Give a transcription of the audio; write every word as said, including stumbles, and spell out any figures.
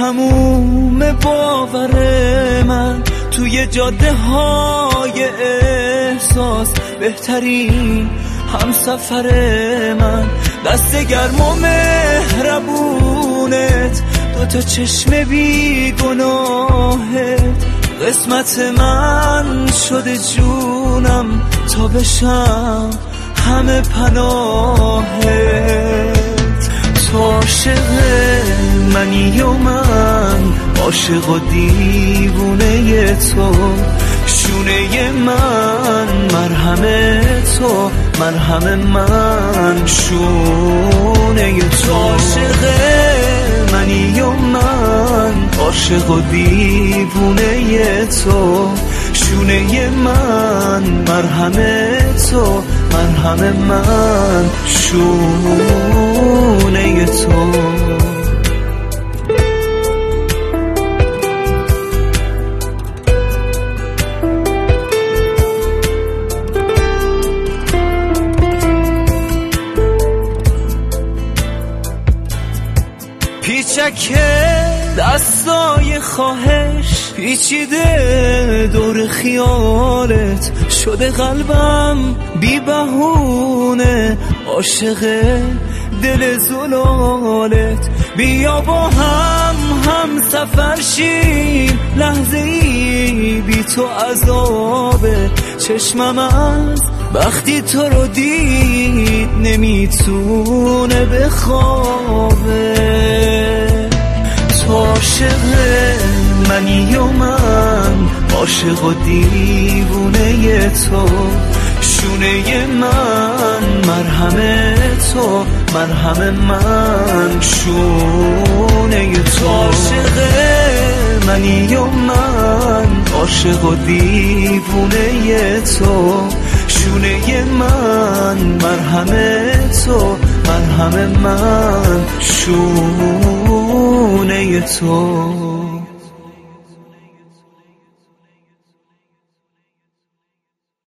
تموم باور من توی جاده های احساس بهترین همسفر من، دست گرم و مهربونت، دوتا چشم بی گناهت، قسمت من شده جونم تا بشم همه پناهت. تو عاشق منی و من عاشق و دیوونه تو، شونه من مرهم تو، مرهم من شونه تو. عاشق منی و من عاشق و دیوونه تو، شونه من مرهم تو، مرهم من شونه تو. پیچک دستای خواهش پیچیده دور خیالت شده، قلبم بی بهونه عاشق دل زلالت. بیا با هم هم سفر شیم، لحظه ای بی تو عذابه، چشمم از وقتی تو رو دید نمیتونه بخوابه. تو عاشق منی و من عاشق و دیوونه تو، شونه من مرهم تو، مرهم من شونه تو. عاشق منی و من عاشق و دیوونه تو، شونه من مرهم تو، مرهم من شونه تو.